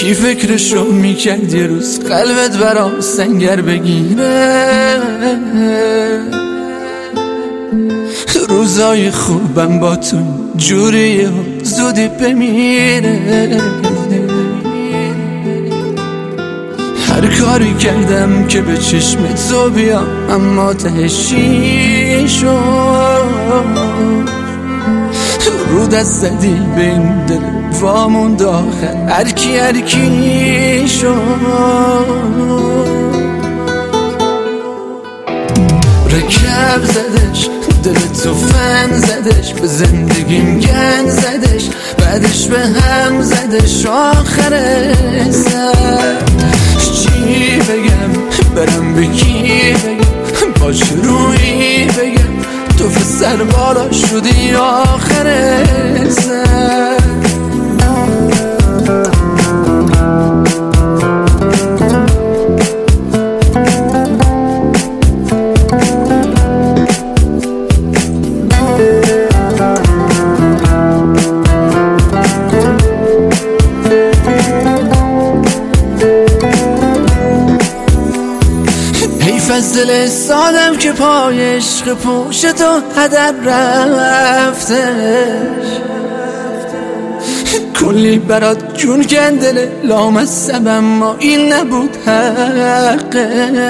کی فکرشو میکرد یه روز قلبت برام سنگر بگیره؟ روزای خوبم با تو جوریه زودی بمیره. هر کاری کردم که به چشم تو بیام اما تهشی شد. رو دست زدی به این دل وامون داخل هر کی شد. رکب زدش دل تو فن زدش، به زندگیم گند زدش، بعدش به هم زدش آخر سر. چی بگم برم به کی بگم، باش روی بگم تو سر بالا شدی آخر سر. فضل سادم که پای عشق پوش تو هدر رفتش. کلی برات جون کندل لامصب اما این نبود حقش.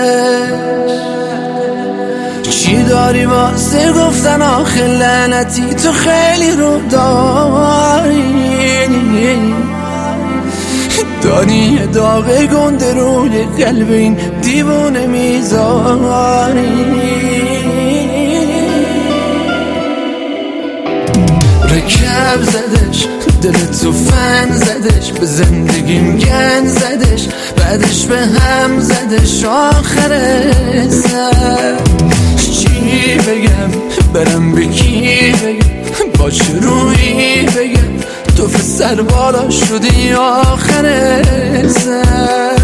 چی داری واسه گفتن آخه لعنتی تو خیلی رو داری. داری داغ گنده روی قلب این دیوونه میذاری. رکب زدش دل تو فن زدش، به زندگیم گند زدش، بعدش به هم زدش آخر سر. چی بگم برم به کی بگم، باش روی بگم تو سر بالا شدی آخر سر.